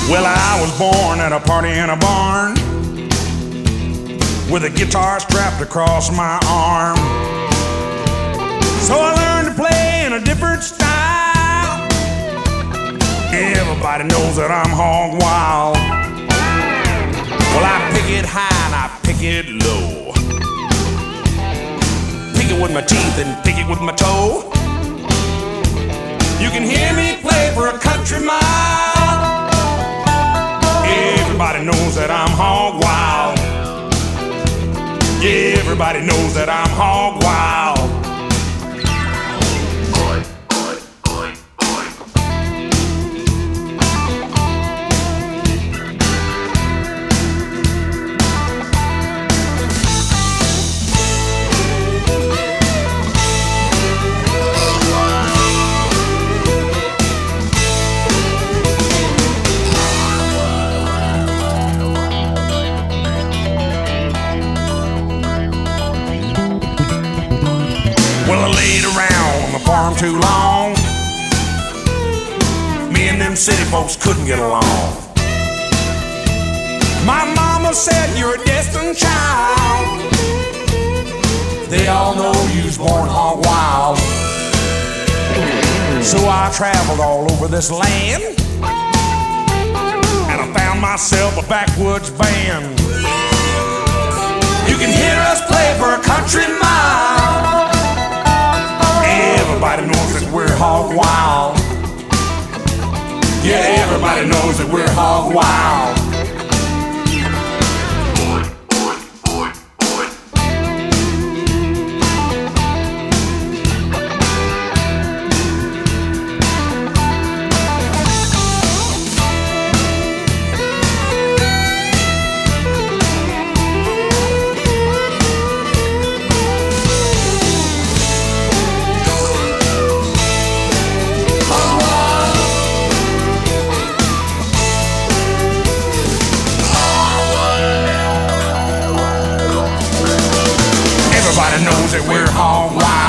Well, I was born at a party in a barn with a guitar strapped across my arm. So I learned to play in a different style. Everybody knows that I'm hog wild. Well, I pick it high and I pick it low. Pick it with my teeth and pick it with my toe. You can hear me play for a country mile. Everybody knows that I'm hog wild. Yeah, everybody knows that I'm hog wild. Well, I laid around on the farm too long. Me and them city folks couldn't get along. My mama said you're a destined child. They all know you was born hog wild. So I traveled all over this land, and I found myself a backwoods band. You can hear us play for a country mile. Everybody knows that we're hog wild. Yeah, everybody knows that we're hog wild. Everybody knows that we're hog wild.